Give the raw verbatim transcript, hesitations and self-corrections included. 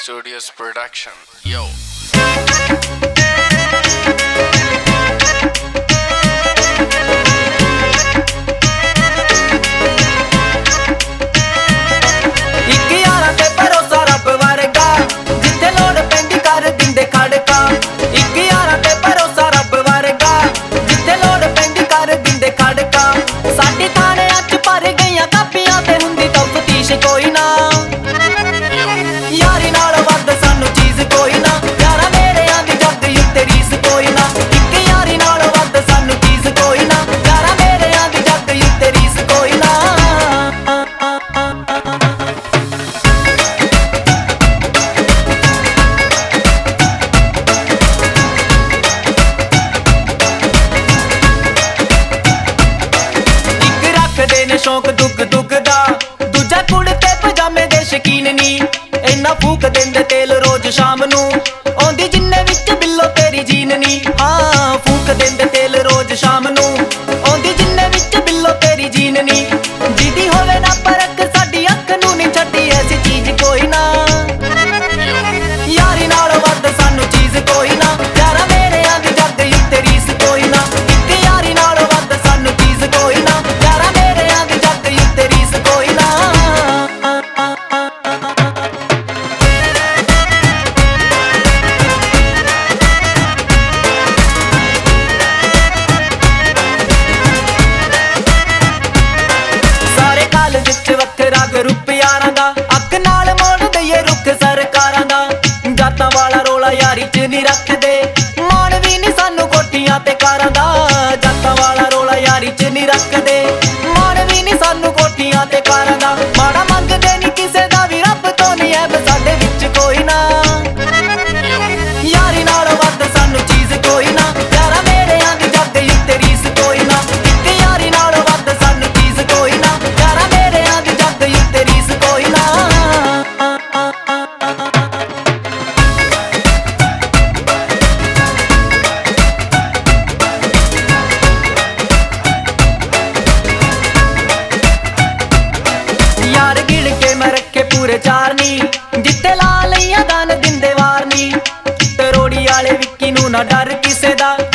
Studios production. Yo. शौक दुग दुग दा दूजा कुड़ते पजामे दे शकीन नी इन्ना फूक देंदे तेल रोज शाम नू आउंदी जिन्ने विच बिल्लो तेरी जीन नी। हाँ फूक देंदे तेल रोज शाम नू आउंदी जिन्ने विच बिल्लो तेरी जीन नी। जिदी होवे ना परख साडी अख नू नी छड्डी ऐसी चीज कोई ना। यारी नालों वध सानू चीज कोई ना। यारा मेरे आंदी जग उत्ते रीस कोई ना। इक यारी नालों वध सानू चीज कोई ना। यारा मेरे ग्रुप यारां दा अख नाल मोड़ दईए रुख सरकारां दा। जातां वाला रोला यारी च नहीं रखदे मान भी नहीं सानू कोठियां ते कारां दा। जातां वाला रोला यारी च नहीं रखदे मान भी नहीं सानू कोठियां ते कारां दा। माड़ा मंगदे नहीं किसे दा भी रब तो नहीं ऐ साडे विच कोई ना। यारी नालों वध सानू चीज कोई ना। यारा मेरे आंदी जग उत्ते रीस कोई ना। इक यारी नालों वध सानू चीज कोई ना। यारा मेरे आंदी जग उत्ते रीस कोई ना। यार गिण के मैं रखे पूरे चार नी जिते ला लिया दान दिंदे वार नी। तरोड़ी आले विक्की नू ना डर किसे दा।